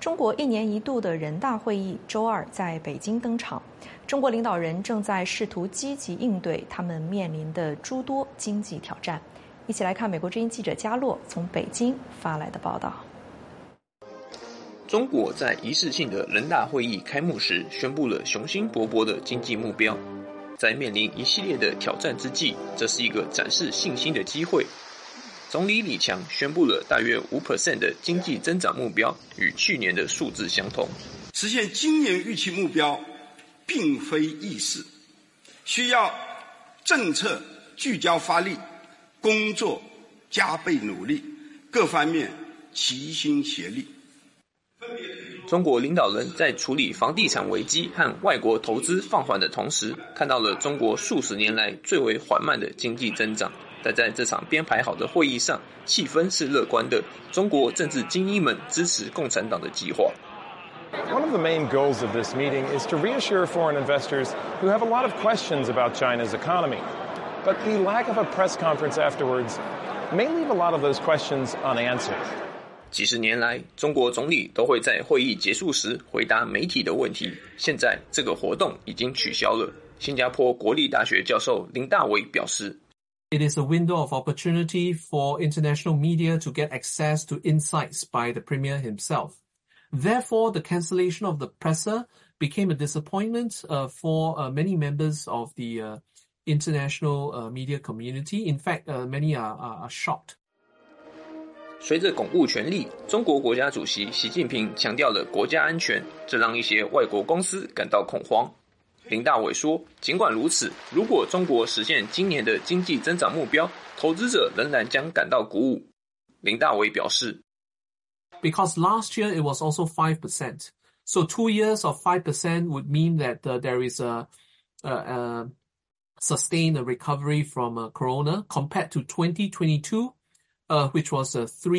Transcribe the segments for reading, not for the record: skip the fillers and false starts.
中国一年一度的人大会议周二在北京登场，中国领导人正在试图积极应对他们面临的诸多经济挑战。一起来看美国之音记者嘉洛从北京发来的报道。 中国在仪式性的人大会议开幕时宣布了雄心勃勃的经济目标，在面临一系列的挑战之际，这是一个展示信心的机会。总理李强宣布了大约 5% 的经济增长目标，与去年的数字相同。 实现今年预期目标并非易事，需要政策聚焦发力，工作加倍努力，各方面齐心协力。 中国领导人在处理房地产危机和外国投资放缓的同时，看到了中国数十年来最为缓慢的经济增长。但在这场编排好的会议上，气氛是乐观的。中国政治精英们支持共产党的计划。 One of the main goals of this meeting is to reassure foreign investors who have a lot of questions about China's economy. But the lack of a press conference afterwards may leave a lot of those questions unanswered. 几十年来，中国总理都会在会议结束时回答媒体的问题。现在这个活动已经取消了。新加坡国立大学教授林大伟表示。 It is a window of opportunity for international media to get access to insights by the Premier himself. Therefore, the cancellation of the presser became a disappointment for many members of the international media community. In fact, many are shocked. 随着巩固权力，中国国家主席习近平强调了国家安全，这让一些外国公司感到恐慌。林大伟说，尽管如此，如果中国实现今年的经济增长目标，投资者仍然将感到鼓舞。林大伟表示 Because last year it was also 5%. So 2 years of 5% would mean that there is a sustained recovery from corona compared to 2022, which was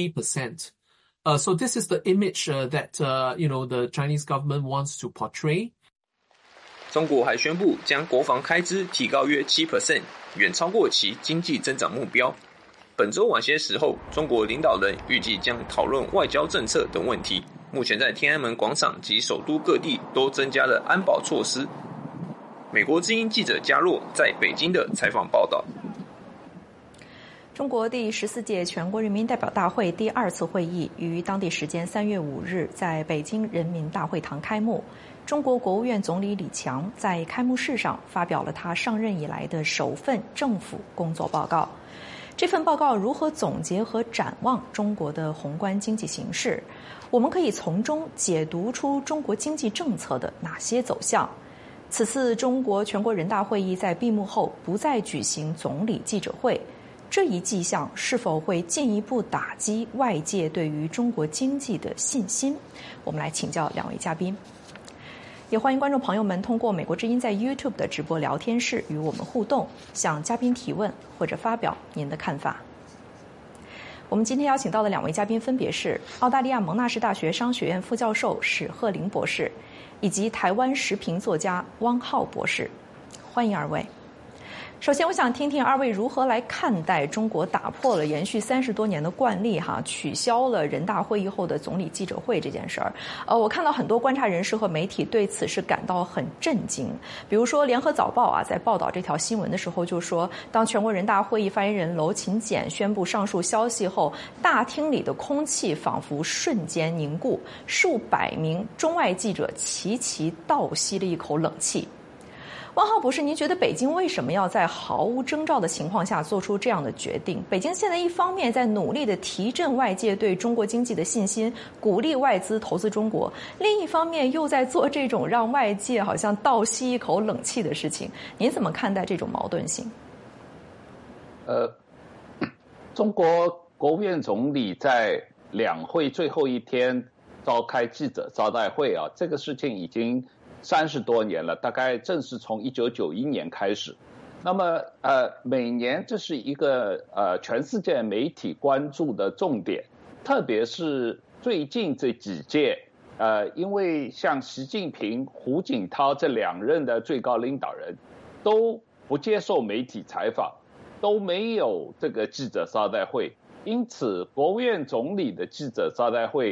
3%. So this is the image that the Chinese government wants to portray. 中国还宣布将国防开支提高约 7%， 远超过其经济增长目标。本周晚些时候，中国领导人预计将讨论外交政策等问题。目前在天安门广场及首都各地都增加了安保措施。美国之音记者嘉洛在北京的采访报道。 中国第14届全国人民代表大会第2次会议于当地时间3月5日在北京人民大会堂开幕。中国国务院总理李强在开幕式上发表了他上任以来的首份政府工作报告。这份报告如何总结和展望中国的宏观经济形势？我们可以从中解读出中国经济政策的哪些走向？此次中国全国人大会议在闭幕后不再举行总理记者会，这一迹象是否会进一步打击外界对于中国经济的信心？我们来请教两位嘉宾。也欢迎观众朋友们通过美国之音在 YouTube 的直播聊天室与我们互动，向嘉宾提问或者发表您的看法。我们今天邀请到的两位嘉宾分别是澳大利亚蒙纳士大学商学院副教授史鹤林博士，以及台湾时评作家汪浩博士。欢迎二位。首先我想听听二位如何来看待中国打破了延续30多年的惯例取消了人大会议后的总理记者会这件事儿。我看到很多观察人士和媒体对此是感到很震惊。比如说联合早报在报道这条新闻的时候就说，当全国人大会议发言人娄勤俭宣布上述消息后，大厅里的空气仿佛瞬间凝固，数百名中外记者齐齐倒吸了一口冷气。汪浩博士，您觉得北京为什么要在毫无征兆的情况下做出这样的决定？北京现在一方面在努力地提振外界对中国经济的信心，鼓励外资投资中国，另一方面又在做这种让外界好像倒吸一口冷气的事情。您怎么看待这种矛盾性？ 中国国务院总理在两会最后一天召开记者招待会这个事情已经30多年了，大概正是从1991年开始。那么每年这是一个全世界媒体关注的重点，特别是最近这几届因为像习近平、胡锦涛这2任的最高领导人都不接受媒体采访，都没有这个记者招待会，因此国务院总理的记者招待会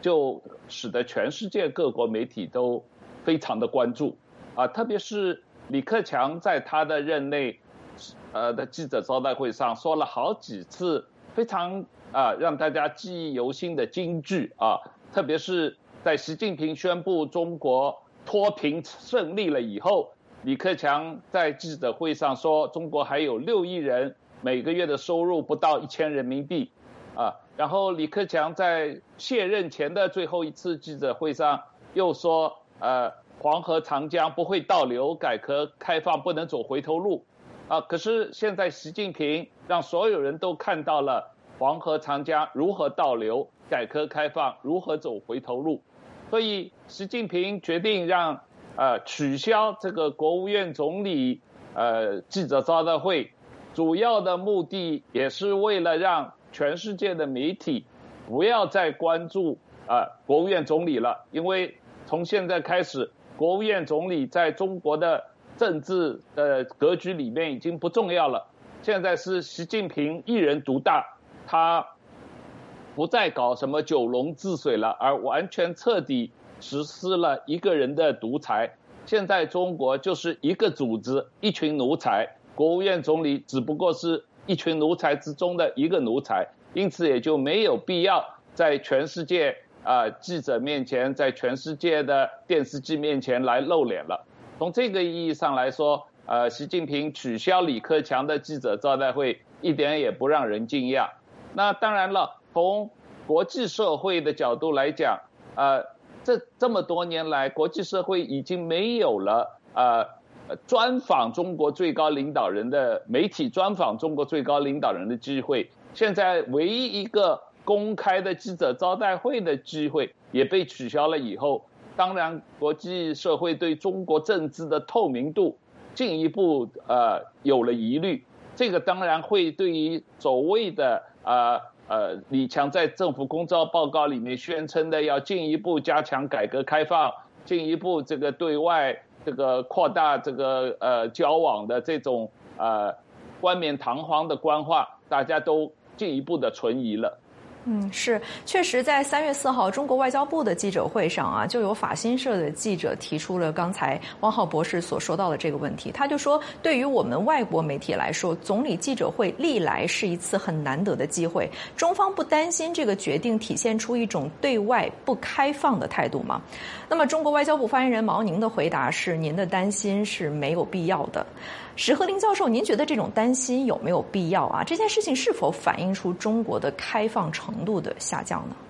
就使得全世界各国媒体都非常的关注特别是李克强在他的任内的记者招待会上说了好几次非常让大家记忆犹新的金句特别是在习近平宣布中国脱贫胜利了以后，李克强在记者会上说中国还有6亿人每个月的收入不到1000人民币然后李克强在卸任前的最后一次记者会上又说黄河长江不会倒流，改革开放不能走回头路可是现在习近平让所有人都看到了黄河长江如何倒流，改革开放如何走回头路，所以习近平决定让取消这个国务院总理记者招待会，主要的目的也是为了让全世界的媒体不要再关注国务院总理了，因为从现在开始国务院总理在中国的政治的格局里面已经不重要了，现在是习近平一人独大，他不再搞什么九龙治水了，而完全彻底实施了一个人的独裁。现在中国就是一个组织，一群奴才，国务院总理只不过是一群奴才之中的一个奴才，因此也就没有必要在全世界记者面前，在全世界的电视机面前来露脸了。从这个意义上来说习近平取消李克强的记者招待会一点也不让人惊讶。那当然了，从国际社会的角度来讲这么多年来国际社会已经没有了专访中国最高领导人的媒体专访中国最高领导人的机会，现在唯一一个公开的记者招待会的机会也被取消了以后，当然国际社会对中国政治的透明度进一步有了疑虑，这个当然会对于所谓的李强在政府工作报告里面宣称的要进一步加强改革开放，进一步这个对外这个扩大这个交往的这种冠冕堂皇的官话，大家都进一步的存疑了。 是，确实在3月4号中国外交部的记者会上就有法新社的记者提出了刚才汪浩博士所说到的这个问题。他就说，对于我们外国媒体来说，总理记者会历来是一次很难得的机会，中方不担心这个决定体现出一种对外不开放的态度吗？那么中国外交部发言人毛宁的回答是，您的担心是没有必要的。石河林教授，您觉得这种担心有没有必要这件事情是否反映出中国的开放程度的下降呢？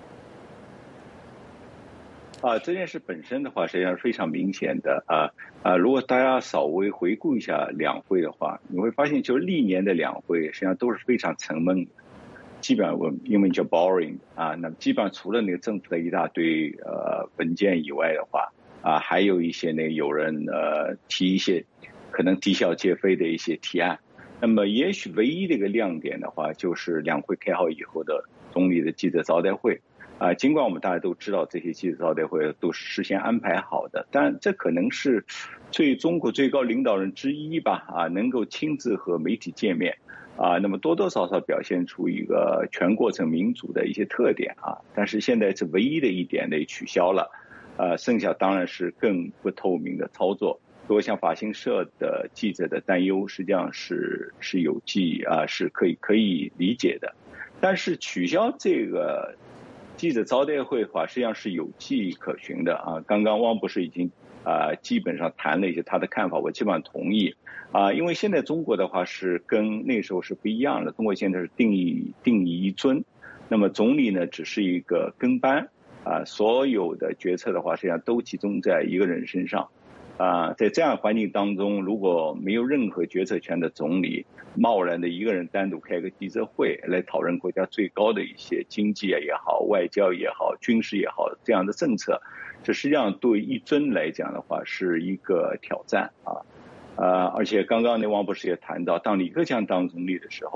这件事本身的话，实际上是非常明显的如果大家稍微回顾一下两会的话，你会发现，就是历年的两会实际上都是非常沉闷的，基本上我们英文叫 boring 那么基本上除了那个政府的一大堆文件以外的话还有一些有人提一些可能啼笑皆非的一些提案。那么也许唯一的一个亮点的话，就是两会开好以后的总理的记者招待会尽管我们大家都知道这些记者招待会都是事先安排好的，但这可能是中国最高领导人之一吧能够亲自和媒体见面那么多多少少表现出一个全过程民主的一些特点但是现在是唯一的一点取消了剩下当然是更不透明的操作。所以像法新社的记者的担忧实际上是有是可以理解的。但是取消这个记者招待会的话实际上是有迹可循的刚刚汪博士已经基本上谈了一些他的看法，我基本上同意因为现在中国的话是跟那时候是不一样的，中国现在是定义一尊，那么总理呢只是一个跟班所有的决策的话实际上都集中在一个人身上在这样的环境当中，如果没有任何决策权的总理贸然的一个人单独开个记者会来讨论国家最高的一些经济也好，外交也好，军事也好这样的政策，这实际上对一尊来讲的话是一个挑战而且刚刚汪博士也谈到，当李克强当总理的时候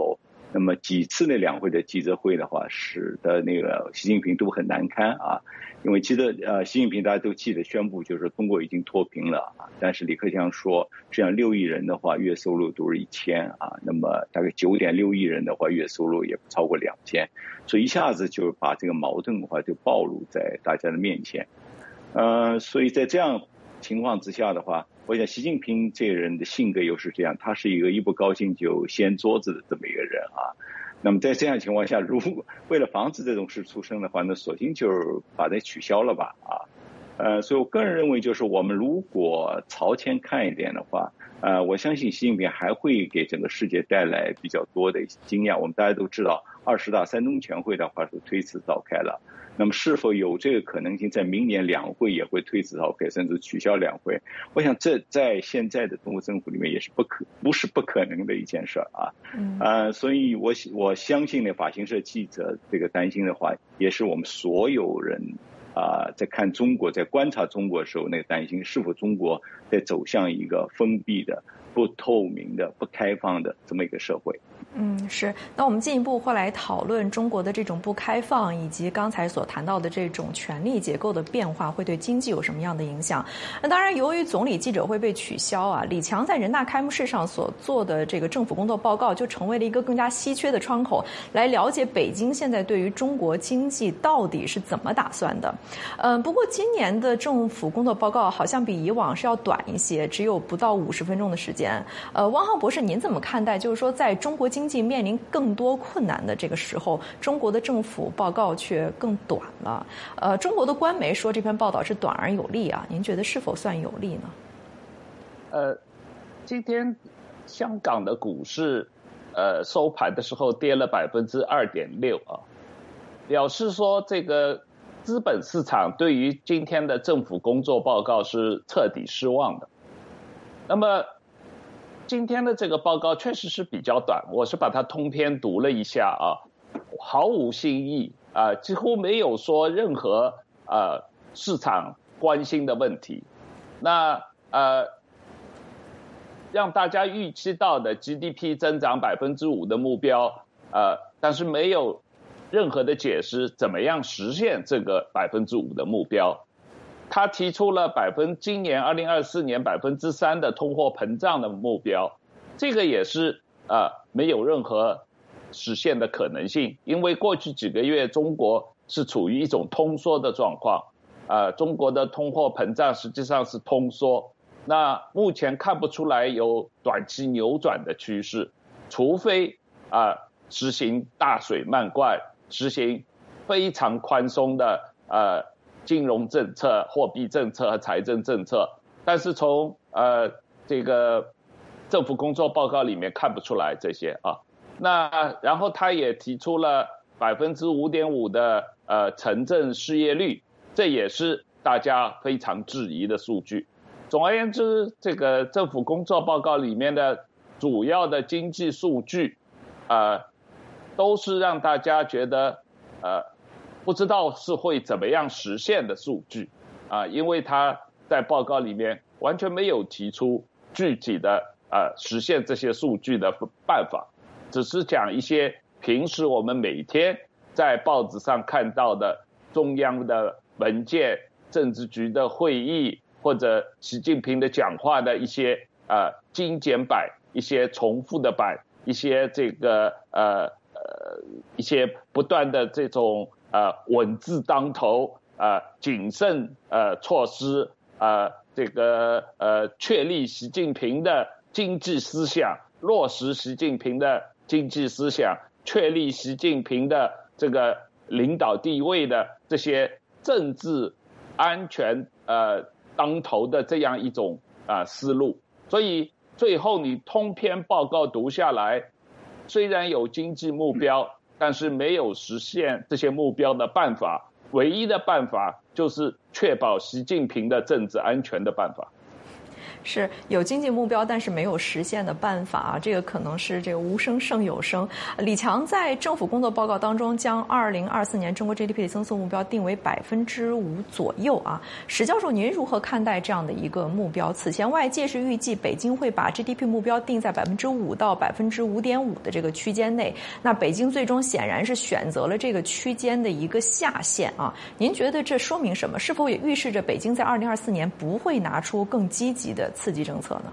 那么几次的两会的记者会的话，使得那个习近平都很难堪啊。因为习近平大家都记得宣布就是中国已经脱贫了啊，但是李克强说这样6亿人的话月收入都是1000啊，那么大概9.6亿人的话月收入也不超过2000，所以一下子就把这个矛盾的话就暴露在大家的面前。所以在这样情况之下的话，我想习近平这个人的性格又是这样，他是一个一不高兴就掀桌子的这么一个人啊。那么在这样的情况下，如果为了防止这种事出生的话，那索性就是把它取消了吧啊。所以我个人认为，就是我们如果朝前看一点的话，我相信习近平还会给整个世界带来比较多的经验。我们大家都知道，20大3中全会的话是推迟召开了。那么是否有这个可能性，在明年两会也会推迟召开，甚至取消两会？我想这在现在的中国政府里面也是不是不可能的一件事啊。所以我相信呢，法新社记者这个担心的话，也是我们所有人在看中国，在观察中国的时候，那个担心是否中国在走向一个封闭的、不透明的、不开放的这么一个社会。 是。那我们进一步会来讨论中国的这种不开放，以及刚才所谈到的这种权力结构的变化会对经济有什么样的影响。那当然，由于总理记者会被取消啊，李强在人大开幕式上所做的这个政府工作报告就成为了一个更加稀缺的窗口，来了解北京现在对于中国经济到底是怎么打算的。不过今年的政府工作报告好像比以往是要短一些，只有不到50分钟的时间。汪浩博士，您怎么看待就是说在中国经济面临更多困难的这个时候，中国的政府报告却更短了？中国的官媒说这篇报道是短而有力啊，您觉得是否算有力呢？ 今天香港的股市收盘的时候跌了2.6%啊，表示说这个资本市场对于今天的政府工作报告是彻底失望的。那么今天的这个报告确实是比较短，我是把它通篇读了一下啊，毫无新意啊，几乎没有说任何市场关心的问题。那让大家预期到的 GDP 增长5%的目标，但是没有任何的解释怎么样实现这个5%的目标。他提出了今年2024年3%的通货膨胀的目标，这个也是没有任何实现的可能性，因为过去几个月中国是处于一种通缩的状况，中国的通货膨胀实际上是通缩，那目前看不出来有短期扭转的趋势，除非实行大水漫灌，实行非常宽松的金融政策、货币政策和财政政策，但是从这个政府工作报告里面看不出来这些啊。那然后他也提出了5.5%的城镇失业率，这也是大家非常质疑的数据。总而言之，这个政府工作报告里面的主要的经济数据，都是让大家觉得不知道是会怎么样实现的数据因为他在报告里面完全没有提出具体的实现这些数据的办法，只是讲一些平时我们每天在报纸上看到的中央的文件、政治局的会议或者习近平的讲话的一些精简版、一些重复的版、一些这个一些不断的这种稳字当头谨慎措施这个确立习近平的经济思想，落实习近平的经济思想，确立习近平的这个领导地位的这些政治安全当头的这样一种思路。所以最后你通篇报告读下来，虽然有经济目标，但是没有实现这些目标的办法，唯一的办法就是确保习近平的政治安全的办法。 是有经济目标，但是没有实现的办法啊，这个可能是这个无声胜有声。李强在政府工作报告当中将2024年中国 GDP 的增速目标定为5%左右啊。石教授，您如何看待这样的一个目标？此前外界是预计北京会把 GDP 目标定在5%到5.5%的这个区间内，那北京最终显然是选择了这个区间的一个下限啊。您觉得这说明什么？是否也预示着北京在2024年不会拿出更积极的刺激政策呢？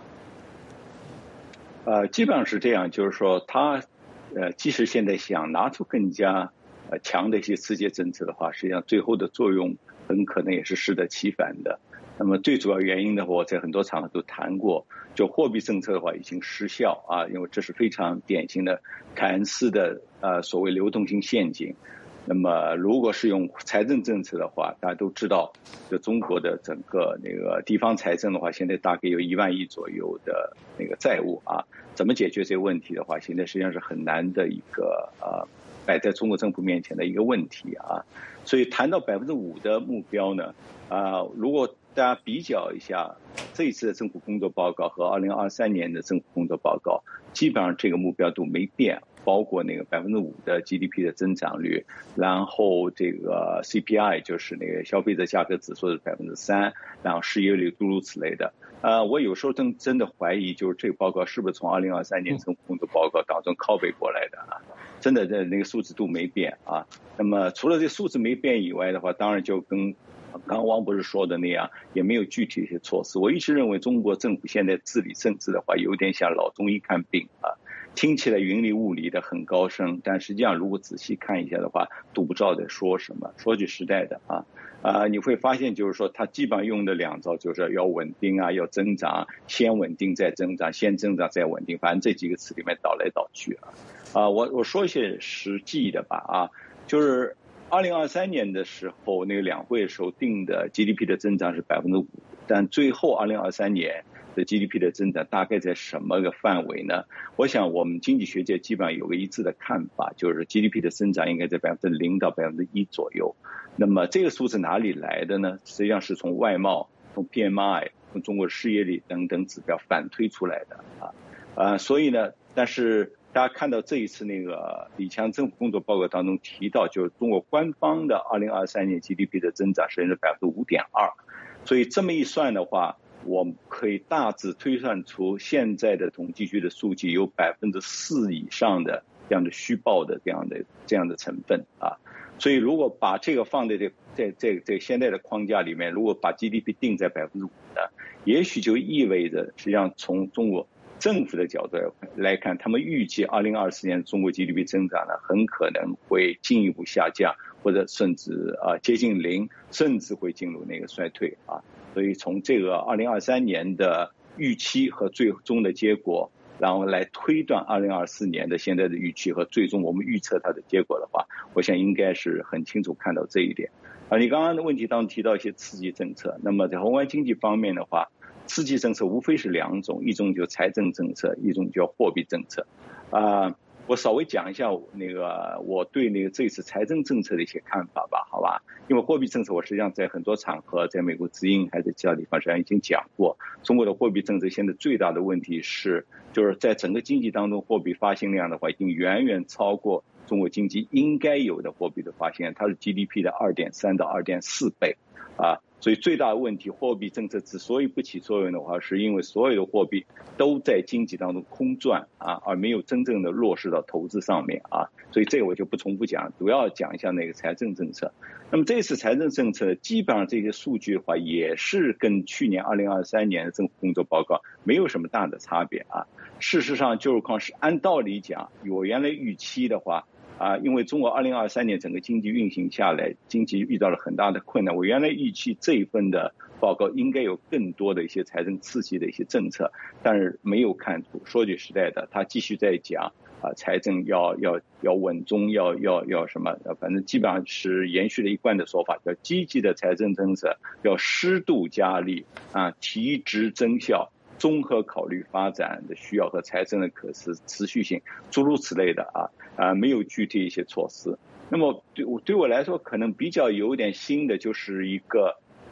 基本上是这样，就是说他即使现在想拿出更加强的一些刺激政策的话，实际上最后的作用很可能也是适得其反的。那么最主要原因的话，我在很多场合都谈过，就货币政策的话已经失效啊，因为这是非常典型的凯恩斯的所谓流动性陷阱。那么如果是用财政政策的话，大家都知道，就中国的整个那个地方财政的话，现在大概有1万亿左右的那个债务啊，怎么解决这个问题的话，现在实际上是很难的一个摆在中国政府面前的一个问题啊。所以谈到5%的目标呢，如果大家比较一下这一次的政府工作报告和2023年的政府工作报告，基本上这个目标都没变，包括那个5%的 GDP 的增长率，然后这个 CPI 就是那个消费者价格指数是3%，然后失业率诸如此类的。我有时候真的怀疑，就是这个报告是不是从2023年政府工作报告当中copy过来的啊？真的那个数字都没变啊。那么除了这数字没变以外的话，当然就跟刚刚汪博士说的那样，也没有具体的一些措施。我一直认为中国政府现在治理政治的话，有点像老中医看病啊，听起来云里雾里的很高深，但实际上如果仔细看一下的话，都不知道在说什么。说句实在的你会发现就是说，他基本上用的2招，就是要稳定啊，要增长，先稳定再增长，先增长再稳定，反正这几个词里面倒来倒去我说一些实际的吧就是2023年的时候，那个两会的时候定的 GDP 的增长是5%，但最后2023年的 GDP 的增长大概在什么个范围呢？我想我们经济学界基本上有个一致的看法，就是 GDP 的增长应该在0%到1%左右。那么这个数字哪里来的呢？实际上是从外贸、从 PMI、从中国失业率等等指标反推出来的所以呢，但是大家看到这一次那个李强政府工作报告当中提到，就是中国官方的2023年 GDP 的增长是5.2%，所以这么一算的话，我们可以大致推算出现在的统计局的数据有4%以上的这样的虚报的这样的成分所以如果把这个放在这现在的框架里面，如果把 GDP 定在5%呢，也许就意味着实际上从中国政府的角度来看，他们预计2024年中国 GDP 增长呢，很可能会进一步下降，或者甚至接近0，甚至会进入那个衰退所以从这个2023年的预期和最终的结果，然后来推断2024年的现在的预期和最终我们预测它的结果的话，我想应该是很清楚看到这一点你刚刚的问题当中提到一些刺激政策，那么在宏观经济方面的话，刺激政策无非是2种，一种就财政政策，一种叫货币政策我稍微讲一下那个我对那个这次财政政策的一些看法吧，好吧？因为货币政策我实际上在很多场合，在美国之音还是其他地方实际上已经讲过，中国的货币政策现在最大的问题是，就是在整个经济当中，货币发行量的话已经远远超过中国经济应该有的货币的发行量，它是 GDP 的2.3到2.4倍所以最大的问题，货币政策之所以不起作用的话，是因为所有的货币都在经济当中空转而没有真正的落实到投资上面所以这个我就不重复讲，主要讲一下那个财政政策。那么这次财政政策基本上这些数据的话，也是跟去年2023年的政府工作报告没有什么大的差别事实上就是按道理讲，我原来预期的话因为中国2023年整个经济运行下来，经济遇到了很大的困难，我原来预期这一份的报告应该有更多的一些财政刺激的一些政策，但是没有看出。说句实在的，他继续在讲财政要稳中，要什么，反正基本上是延续了一贯的说法，叫积极的财政政策，要适度加力提质增效，综合考虑发展的需要和财政的可持续性，诸如此类的没有具体一些措施。那么对我来说，可能比较有点新的就是一个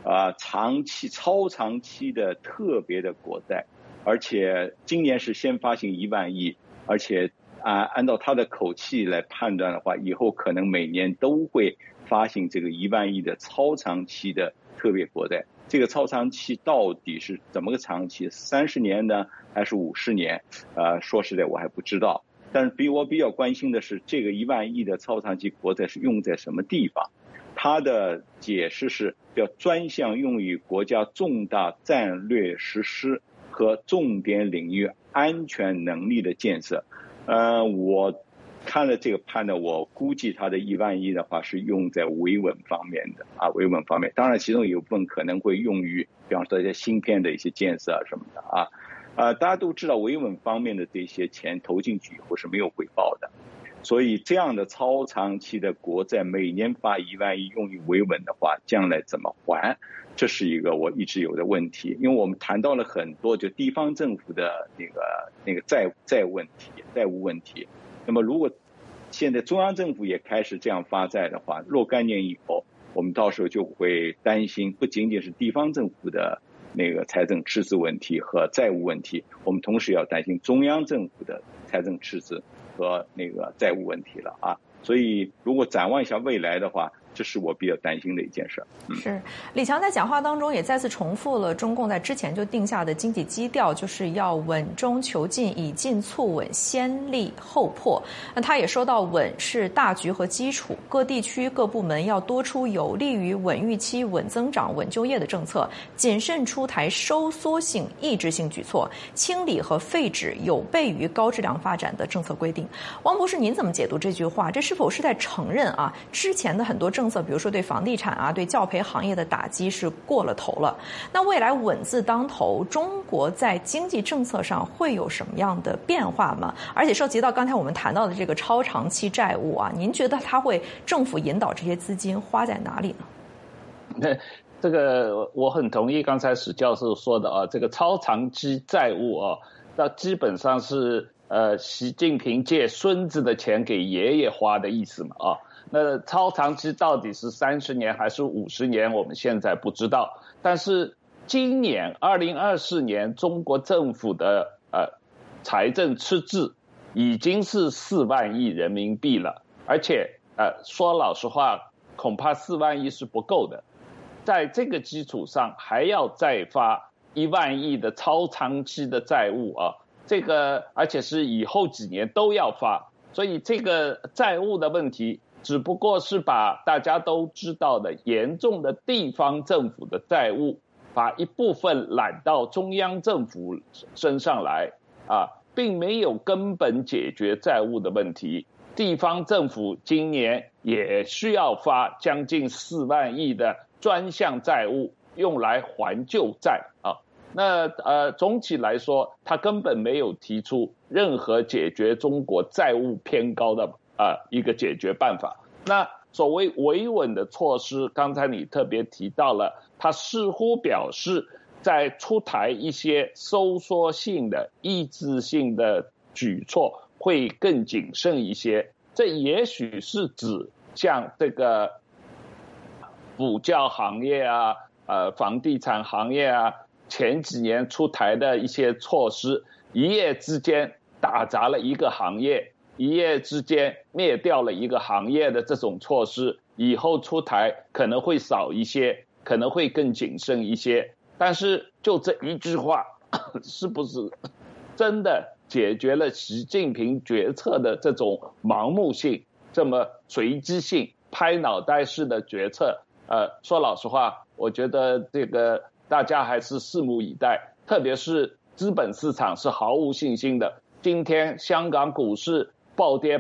超长期的特别的国债，而且今年是先发行1万亿，而且按照他的口气来判断的话，以后可能每年都会发行这个1万亿的超长期的特别国债。这个超长期到底是怎么个长期？30年呢，还是50年？说实在我还不知道。但是我比较关心的是，这个1万亿的超长期国债是用在什么地方？他的解释是要专项用于国家重大战略实施和重点领域安全能力的建设。我看了这个判断，我估计他的1万亿的话是用在维稳方面的维稳方面。当然，其中有部分可能会用于，比方说一些芯片的一些建设什么的大家都知道，维稳方面的这些钱投进去以后是没有回报的。所以这样的超长期的国债每年发1万亿用于维稳的话，将来怎么还？这是一个我一直有的问题。因为我们谈到了很多就地方政府的那个债务问题。那么如果现在中央政府也开始这样发债的话，若干年以后，我们到时候就会担心不仅仅是地方政府的那个财政赤字问题和债务问题，我们同时要担心中央政府的财政赤字和那个债务问题了所以如果展望一下未来的话，这是我比较担心的一件事。 是李强在讲话当中也再次重复了中共在之前就定下的经济基调，就是要稳中求进，以进促稳，先立后破。那他也说到，稳是大局和基础，各地区各部门要多出有利于稳预期、稳增长、稳就业的政策，谨慎出台收缩性、抑制性举措，清理和废止有悖于高质量发展的政策规定。王博士，您怎么解读这句话？这是否是在承认之前的很多政策，比如说对房地产对教培行业的打击是过了头了？那未来稳字当头，中国在经济政策上会有什么样的变化吗？而且涉及到刚才我们谈到的这个超长期债务您觉得它会政府引导这些资金花在哪里呢？ 这个我很同意刚才史教授说的这个超长期债务那基本上是习近平借孙子的钱给爷爷花的意思嘛那超长期到底是30年还是50年，我们现在不知道。但是今年2024年中国政府的财政赤字已经是4万亿人民币了，而且说老实话，恐怕4万亿是不够的。在这个基础上还要再发1万亿的超长期的债务这个而且是以后几年都要发，所以这个债务的问题只不过是把大家都知道的严重的地方政府的债务，把一部分揽到中央政府身上来并没有根本解决债务的问题。地方政府今年也需要发将近4万亿的专项债务用来还旧债那总体来说，他根本没有提出任何解决中国债务偏高的一个解决办法。那所谓维稳的措施，刚才你特别提到了，他似乎表示在出台一些收缩性的、抑制性的举措会更谨慎一些。这也许是指像这个补教行业房地产行业前几年出台的一些措施，一夜之间打砸了一个行业，一夜之间灭掉了一个行业的这种措施，以后出台可能会少一些，可能会更谨慎一些。但是就这一句话，是不是真的解决了习近平决策的这种盲目性、这么随机性、拍脑袋式的决策？说老实话，我觉得这个大家还是拭目以待，特别是资本市场是毫无信心的。今天香港股市暴跌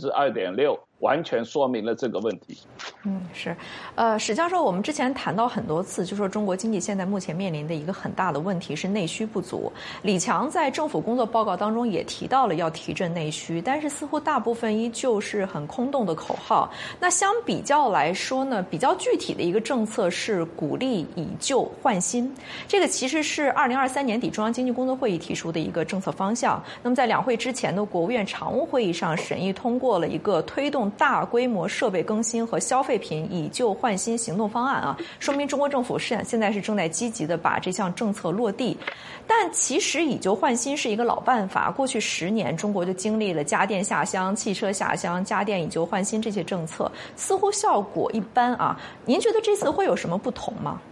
2.6%，完全说明了这个问题。 是，史教授，我们之前谈到很多次，就说中国经济现在目前面临的一个很大的问题是内需不足。李强在政府工作报告当中也提到了要提振内需，但是似乎大部分依旧是很空洞的口号。那相比较来说呢，比较具体的一个政策是鼓励以旧换新，这个其实是2023年底中央经济工作会议提出的一个政策方向。那么在两会之前的国务院常务会议上审议通过了一个推动大规模设备更新和消费品以旧换新行动方案啊，说明中国政府现在是正在积极的把这项政策落地。但其实以旧换新是一个老办法，过去10年中国就经历了家电下乡、汽车下乡、家电以旧换新这些政策，似乎效果一般啊。您觉得这次会有什么不同吗？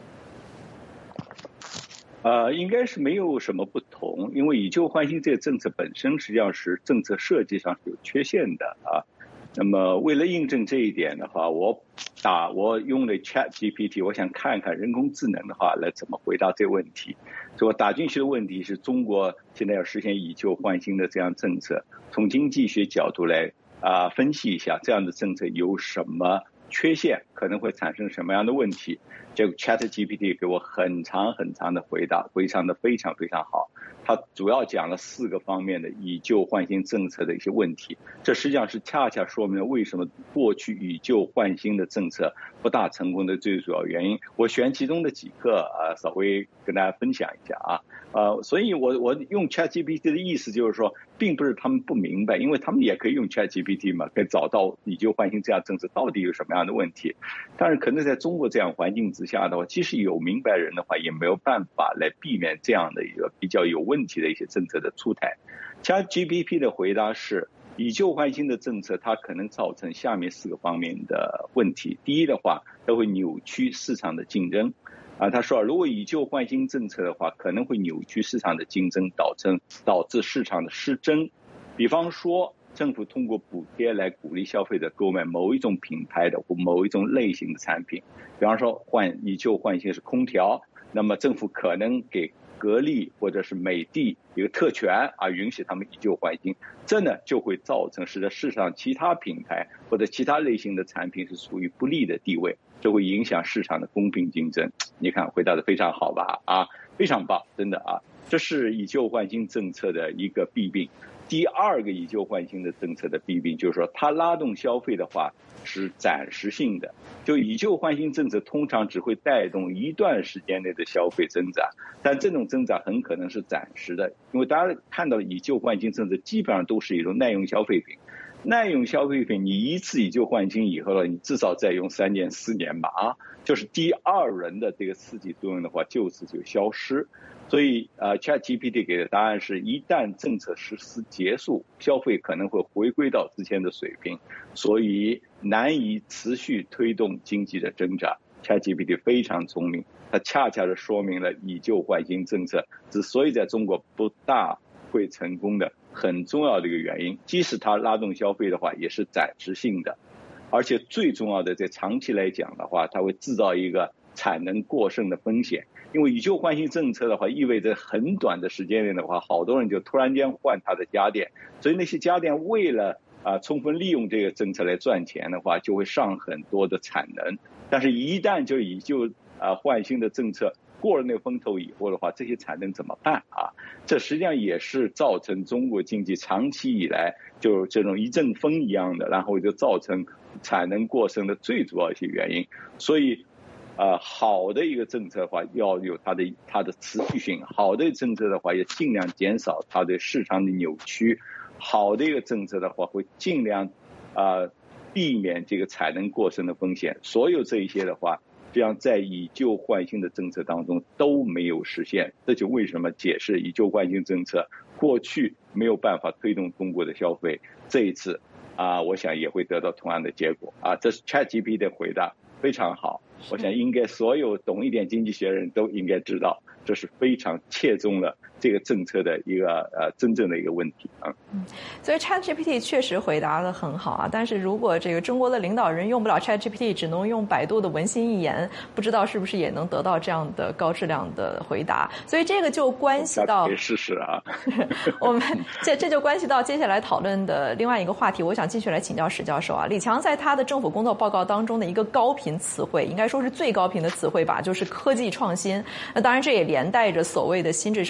应该是没有什么不同，因为以旧换新这个政策本身实际上是政策设计上是有缺陷的啊。那么为了印证这一点的话，我用了 ChatGPT， 我想看看人工智能的话来怎么回答这个问题。所以我打进去的问题是中国现在要实现以旧换新的这样政策，从经济学角度来分析一下这样的政策有什么缺陷，可能会产生什么样的问题。这个 ChatGPT 给我很长很长的回答，回答的非常非常好。它主要讲了4个方面的以旧换新政策的一些问题，这实际上是恰恰说明了为什么过去以旧换新的政策不大成功的最主要原因。我选其中的几个稍微跟大家分享一下啊。所以我用 ChatGPT 的意思就是说，并不是他们不明白，因为他们也可以用 ChatGPT 嘛，可以找到以旧换新这样政策到底有什么样的问题。但是可能在中国这样环境之下的话，即使有明白人的话，也没有办法来避免这样的一个比较有问题的一些政策的出台。ChatGPT 的回答是，以旧换新的政策它可能造成下面4个方面的问题。第一的话，它会扭曲市场的竞争。他说如果以旧换新政策的话，可能会扭曲市场的竞争，导致市场的失真。比方说，政府通过补贴来鼓励消费者购买某一种品牌的或某一种类型的产品。比方说以旧换新是空调，那么政府可能给格力或者是美的一个特权允许他们以旧换新，这呢就会造成使得市场其他品牌或者其他类型的产品是处于不利的地位，这会影响市场的公平竞争。你看回答的非常好吧非常棒，真的这是以旧换新政策的一个弊病。第2个以旧换新的政策的弊病就是说，它拉动消费的话是暂时性的，就以旧换新政策通常只会带动一段时间内的消费增长，但这种增长很可能是暂时的，因为大家看到以旧换新政策基本上都是一种耐用消费品。耐用消费品你一次以旧换新以后了，你至少再用3年4年吧就是第2轮的这个刺激作用的话就此就消失。所以ChatGPT 给的答案是，一旦政策实施结束，消费可能会回归到之前的水平，所以难以持续推动经济的增长。ChatGPT 非常聪明，它恰恰的说明了以旧换新政策之所以在中国不大会成功的很重要的一个原因。即使它拉动消费的话也是暂时性的，而且最重要的在长期来讲的话，它会制造一个产能过剩的风险。因为以旧换新政策的话意味着很短的时间内的话，好多人就突然间换他的家电，所以那些家电为了充分利用这个政策来赚钱的话，就会上很多的产能。但是一旦就以旧换新的政策过了那个风头以后的话，这些产能怎么办这实际上也是造成中国经济长期以来就这种一阵风一样的，然后就造成产能过剩的最主要一些原因。所以好的一个政策的话要有它的持续性，好的政策的话也尽量减少它对市场的扭曲，好的一个政策的话会尽量避免这个产能过剩的风险。所有这一些的话实际上在以旧换新的政策当中都没有实现，这就为什么解释以旧换新政策过去没有办法推动中国的消费，这一次我想也会得到同样的结果这是 ChatGPT 的回答非常好，我想应该所有懂一点经济学的人都应该知道，这是非常切中了这个政策的一个真正的一个问题所以 ChatGPT 确实回答得很好但是如果这个中国的领导人用不了 ChatGPT， 只能用百度的文心一言，不知道是不是也能得到这样的高质量的回答。所以这个就关系到可以试试我们这就关系到接下来讨论的另外一个话题，我想继续来请教史教授李强在他的政府工作报告当中的一个高频词汇，应该说是最高频的词汇吧，就是科技创新。那当然这也连带着所谓的心智生产力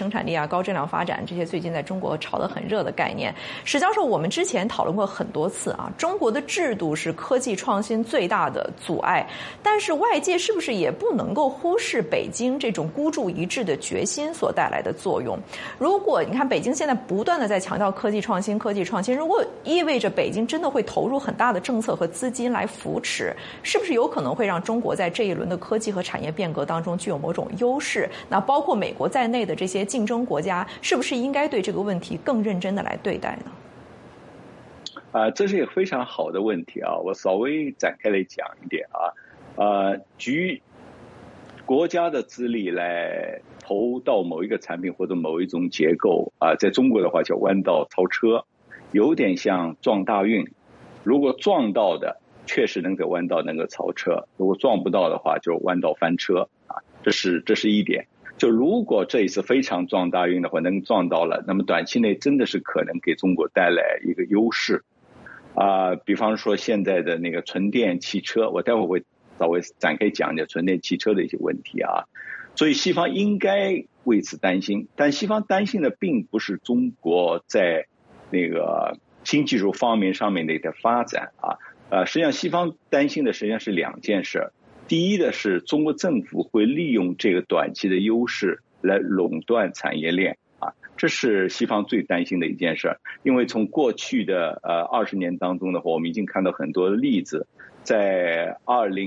啊、高质量发展这些最近在中国炒得很热的概念。史教授，我们之前讨论过很多次啊，中国的制度是科技创新最大的阻碍，但是外界是不是也不能够忽视北京这种孤注一掷的决心所带来的作用？如果你看北京现在不断的在强调科技创新，如果意味着北京真的会投入很大的政策和资金来扶持，是不是有可能会让中国在这一轮的科技和产业变革当中具有某种优势？那包括美国在内的这些竞争国家，是不是应该对这个问题更认真的来对待呢？ 这是一个非常好的问题啊，我稍微展开来讲一点啊。举国家的资历来投到某一个产品或者某一种结构啊，在中国的话叫弯道超车，有点像撞大运。如果撞到的确实能在弯道能够超车，如果撞不到的话就弯道翻车啊，这是一点。就如果这一次非常撞大运的话能撞到了，那么短期内真的是可能给中国带来一个优势比方说现在的那个纯电汽车，我待会会稍微展开讲讲纯电汽车的一些问题啊。所以西方应该为此担心，但西方担心的并不是中国在那个新技术方面上面的一个发展实际上西方担心的实际上是两件事。第一的是中国政府会利用这个短期的优势来垄断产业链这是西方最担心的一件事。因为从过去的20年当中的话，我们已经看到很多的例子，在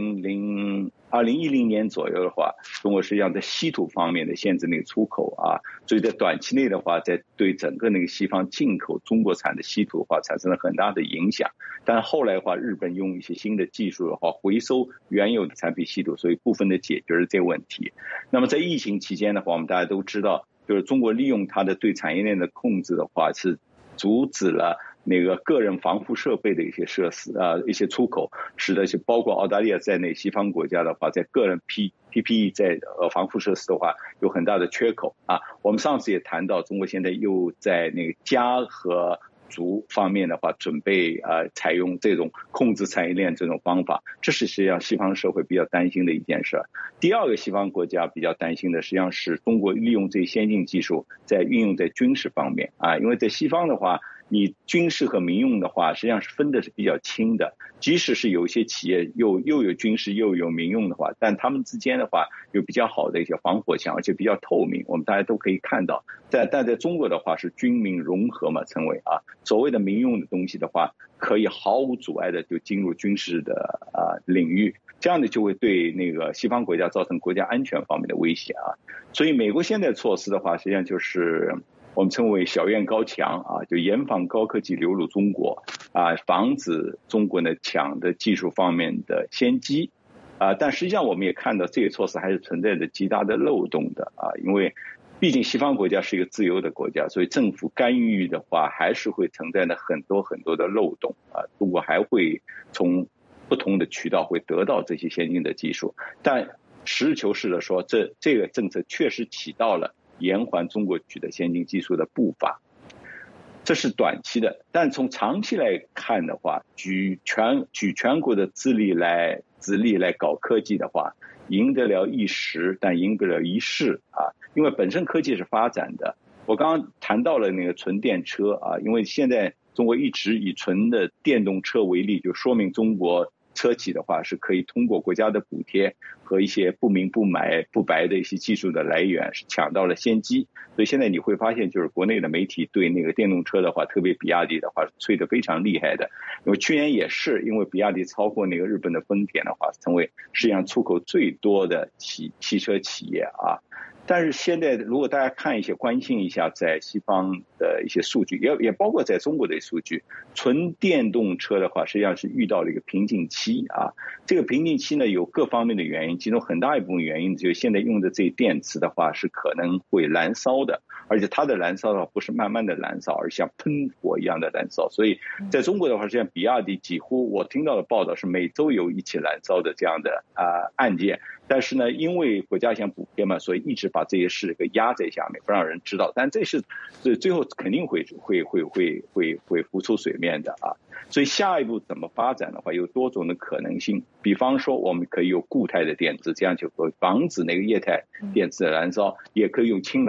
2010年左右的话，中国实际上在稀土方面的限制那个出口所以在短期内的话，在对整个那个西方进口中国产的稀土的话产生了很大的影响。但后来的话，日本用一些新的技术的话回收原有的产品稀土，所以部分的解决了这个问题。那么在疫情期间的话，我们大家都知道，就是中国利用它的对产业链的控制的话，是阻止了那个个人防护设备的一些设施一些出口，使得包括澳大利亚在内西方国家的话，在个人 PPE 在防护设施的话有很大的缺口我们上次也谈到，中国现在又在那个家和族方面的话准备采用这种控制产业链这种方法，这是实际上西方社会比较担心的一件事。第二个西方国家比较担心的实际上是中国利用这些先进技术在运用在军事方面因为在西方的话，你军事和民用的话实际上是分的是比较清的，即使是有一些企业又有军事又有民用的话，但他们之间的话有比较好的一些防火墙，而且比较透明，我们大家都可以看到。但在中国的话是军民融合嘛，称为所谓的民用的东西的话可以毫无阻碍的就进入军事的领域，这样的就会对那个西方国家造成国家安全方面的威胁所以美国现在措施的话实际上就是我们称为小院高墙就严防高科技流入中国防止中国呢抢的技术方面的先机但实际上我们也看到这些措施还是存在着极大的漏洞的因为毕竟西方国家是一个自由的国家，所以政府干预的话还是会存在着很多很多的漏洞中国还会从不同的渠道会得到这些先进的技术，但实事求是的说，这个政策确实起到了延缓中国取得先进技术的步伐，这是短期的。但从长期来看的话，举全国的资历来搞科技的话，赢得了一时，但赢不了一世因为本身科技是发展的。我刚刚谈到了那个纯电车因为现在中国一直以纯的电动车为例，就说明中国车企的话是可以通过国家的补贴和一些不明不白的一些技术的来源是抢到了先机。所以现在你会发现，就是国内的媒体对那个电动车的话，特别比亚迪的话是吹得非常厉害的。因为去年也是，因为比亚迪超过那个日本的丰田的话，成为世界上出口最多的汽车企业但是现在如果大家看一些关心一下在西方的一些数据，也包括在中国的数据，纯电动车的话实际上是遇到了一个瓶颈期这个瓶颈期呢有各方面的原因，其中很大一部分原因就是现在用的这些电池的话是可能会燃烧的，而且它的燃烧的话不是慢慢的燃烧，而像喷火一样的燃烧。所以在中国的话，实际上比亚迪几乎我听到的报道是每周有一起燃烧的这样的案件。但是呢，因为国家想补贴嘛，所以一直把这些事给压在下面，不让人知道。但这是最后肯定会浮出水面的所以下一步怎么发展的话，有多种的可能性。比方说，我们可以有固态的电池，这样就会防止那个液态电池的燃烧；也可以用氢燃料。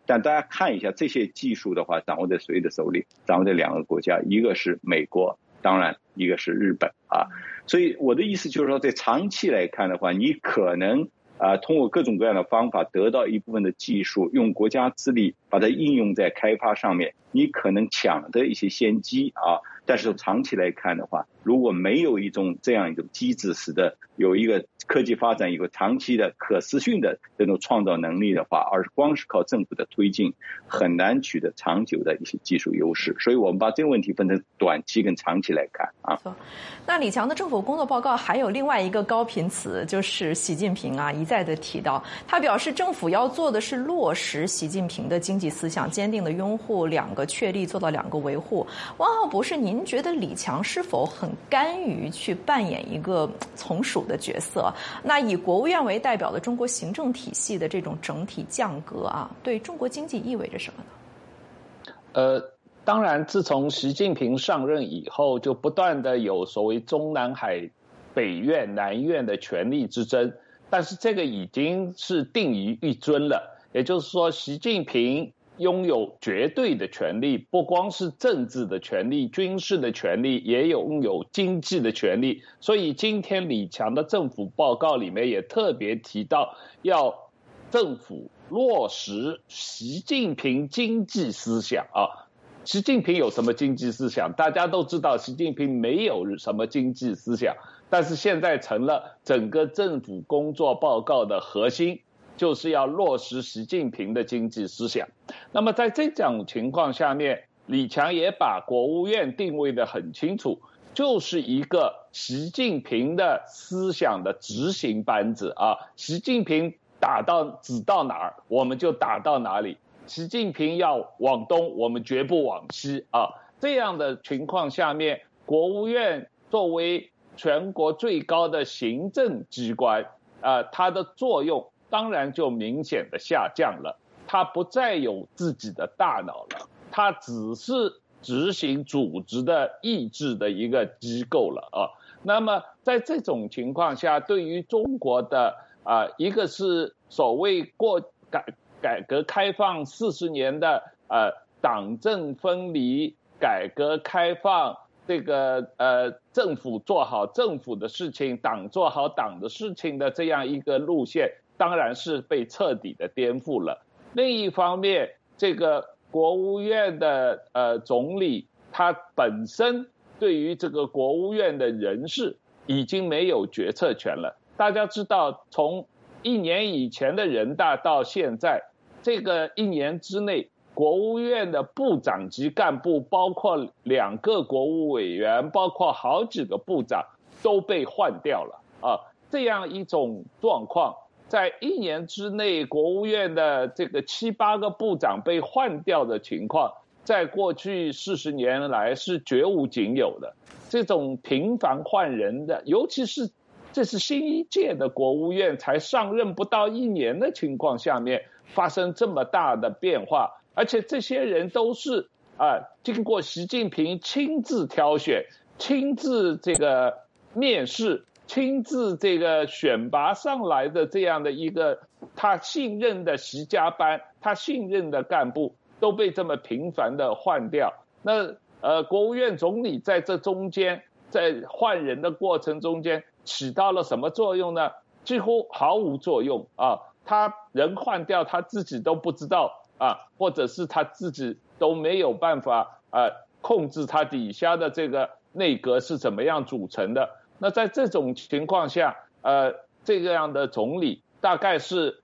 但大家看一下这些技术的话，掌握在谁的手里？掌握在2个国家，一个是美国，当然一个是日本啊。所以我的意思就是说，在长期来看的话，你可能通过各种各样的方法得到一部分的技术，用国家之力把它应用在开发上面，你可能抢得一些先机啊。但是长期来看的话，如果没有这样一种机制，使得有一个科技发展有个长期的可持续的这种创造能力的话，而光是靠政府的推进，很难取得长久的一些技术优势。所以我们把这个问题分成短期跟长期来看啊。 那李强的政府工作报告还有另外一个高频词，就是习近平一再的提到，他表示政府要做的是落实习近平的经济思想，坚定的拥护2个确立，做到2个维护。汪浩博士，您觉得李强是否很甘于去扮演一个从属的角色？那以国务院为代表的中国行政体系的这种整体降格对中国经济意味着什么呢？ 当然，自从习近平上任以后，就不断的有所谓中南海、北院、南院的权力之争，但是这个已经是定于一尊了。也就是说，习近平拥有绝对的权利，不光是政治的权利、军事的权利，也拥有经济的权利。所以今天李强的政府报告里面也特别提到，要政府落实习近平经济思想习近平有什么经济思想？大家都知道，习近平没有什么经济思想，但是现在成了整个政府工作报告的核心，就是要落实习近平的经济思想。那么在这种情况下面，李强也把国务院定位得很清楚，就是一个习近平的思想的执行班子习近平指到哪儿，我们就打到哪里。习近平要往东，我们绝不往西这样的情况下面，国务院作为全国最高的行政机关它的作用当然就明显的下降了，它不再有自己的大脑了，它只是执行组织的意志的一个机构了那么在这种情况下，对于中国的一个是所谓改革开放40年的党政分离，改革开放这个政府做好政府的事情，党做好党的事情的这样一个路线，当然是被彻底的颠覆了。另一方面，这个国务院的总理他本身对于这个国务院的人事已经没有决策权了。大家知道，从1年以前的人大到现在，这个1年之内，国务院的部长级干部，包括2个国务委员，包括好几个部长都被换掉了这样一种状况，在1年之内，国务院的这个7、8个部长被换掉的情况，在过去40年来是绝无仅有的。这种频繁换人的，尤其是这是新一届的国务院才上任不到1年的情况下面，发生这么大的变化，而且这些人都是经过习近平亲自挑选、亲自这个面试、亲自这个选拔上来的这样的一个他信任的习家班，他信任的干部都被这么频繁的换掉。那国务院总理在这中间，在换人的过程中间起到了什么作用呢？几乎毫无作用他人换掉，他自己都不知道或者是他自己都没有办法控制他底下的这个内阁是怎么样组成的。那在这种情况下这样的总理大概是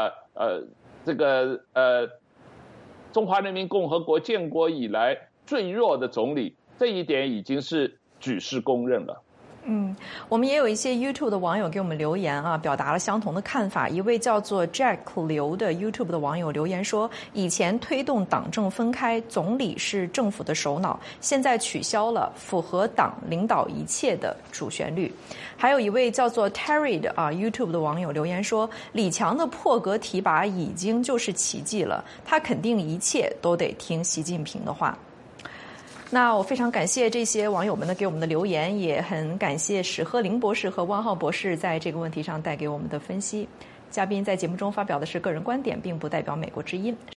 中华人民共和国建国以来最弱的总理，这一点已经是举世公认了。 我们也有一些 YouTube 的网友给我们留言表达了相同的看法。一位叫做 Jack 刘的 YouTube 的网友留言说，以前推动党政分开，总理是政府的首脑，现在取消了，符合党领导一切的主旋律。还有一位叫做 Terry 的YouTube 的网友留言说，李强的破格提拔已经就是奇迹了，他肯定一切都得听习近平的话。那我非常感谢这些网友们给我们的留言，也很感谢史鹤林博士和汪浩博士在这个问题上带给我们的分析。嘉宾在节目中发表的是个人观点，并不代表美国之音。